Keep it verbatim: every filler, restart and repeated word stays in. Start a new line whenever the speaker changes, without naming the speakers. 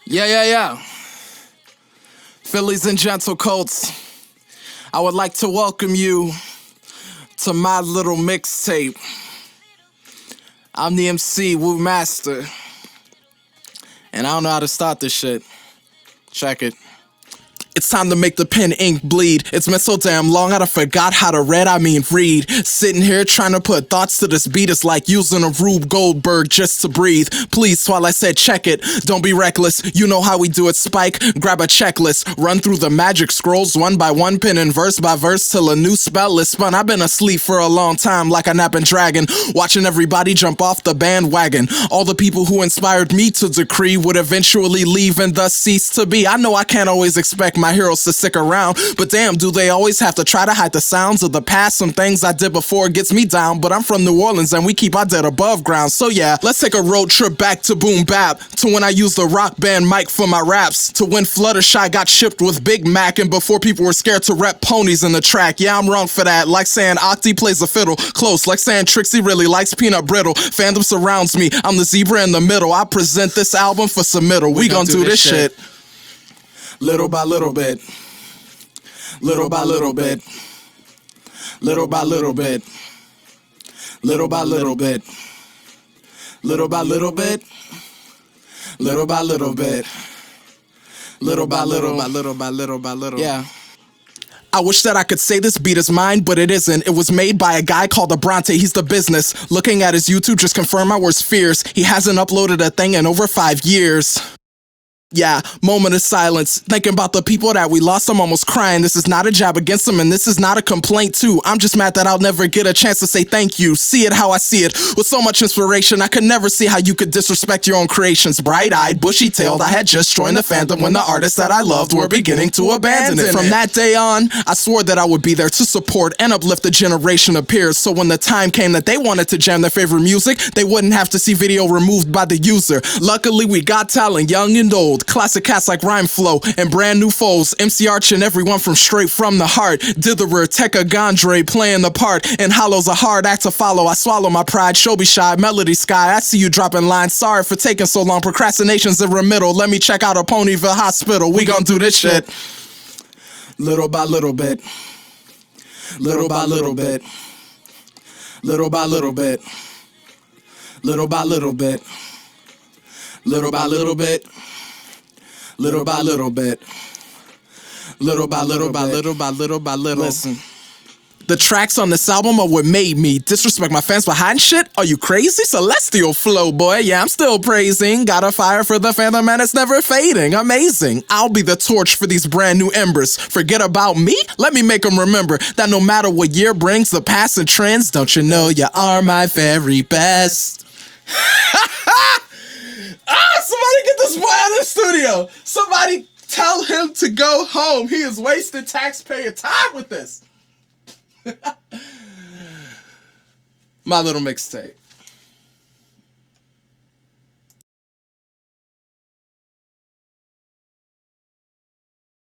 Yeah, yeah, yeah. Phillies and Gentle Colts, I would like to welcome you to my little mixtape. I'm the M C, Woo Master, and I don't know how to start this shit. Check it. It's time to make the pen ink bleed. It's been so damn long, I done forgot how to read, I mean read. Sitting here trying to put thoughts to this beat is like using a Rube Goldberg just to breathe. Please, while I said check it, don't be reckless. You know how we do it, Spike. Grab a checklist, run through the magic scrolls one by one, pen and verse by verse till a new spell is spun. I've been asleep for a long time like a napping dragon, watching everybody jump off the bandwagon. All the people who inspired me to decree would eventually leave and thus cease to be. I know I can't always expect my heroes to stick around, but damn, do they always have to try to hide the sounds of the past? Some things I did before gets me down, but I'm from New Orleans and we keep our dead above ground. So yeah, let's take a road trip back to boom bap, to when I used the rock band mic for my raps, to when Fluttershy got shipped with Big Mac and before people were scared to rep ponies in the track. Yeah, I'm wrong for that, like saying Octi plays the fiddle, close, like saying Trixie really likes peanut brittle. Fandom surrounds me, I'm the zebra in the middle. I present this album for submittal. We, we gonna, gonna do, do this shit. shit little by little bit, little by little bit, little by little bit, little by little bit, little by little bit, little by little bit, little by little by little by little by little. Yeah. I wish that I could say this beat is mine, but it isn't. It was made by a guy called Abronte. He's the business. Looking at his YouTube just confirmed my worst fears. He hasn't uploaded a thing in over five years. Yeah, moment of silence. Thinking about the people that we lost, I'm almost crying. This is not a jab against them, and this is not a complaint too. I'm just mad that I'll never get a chance to say thank you. See it how I see it. With so much inspiration, I could never see how you could disrespect your own creations. Bright-eyed, bushy-tailed, I had just joined the fandom when the artists that I loved were beginning to abandon it. From that day on, I swore that I would be there to support and uplift the generation of peers. So when the time came that they wanted to jam their favorite music, they wouldn't have to see video removed by the user. Luckily, we got talent, young and old. Classic cats like Rhyme Flow and brand new foes. M C Arch and everyone from straight from the heart. Ditherer, Tekka Gondre playing the part. And Hollow's a hard act to follow. I swallow my pride. Shobi Shy, Melody Sky. I see you dropping lines. Sorry for taking so long. Procrastination's in remittal. Let me check out a Ponyville hospital. We gon' do this shit. Little by little bit. Little by little bit. Little by little bit. Little by little bit. Little by little bit. Little by little bit, little by little by little by little by little. Listen, the tracks on this album are what made me. Disrespect my fans behind shit? Are you crazy? Celestial flow, boy. Yeah, I'm still praising. Got a fire for the fandom and it's never fading. Amazing. I'll be the torch for these brand new embers. Forget about me? Let me make them remember that no matter what year brings the past and trends, don't you know you are my very best? Ah, somebody get this boy out of the studio. Somebody tell him to go home. He is wasting taxpayer time with this. My little mixtape.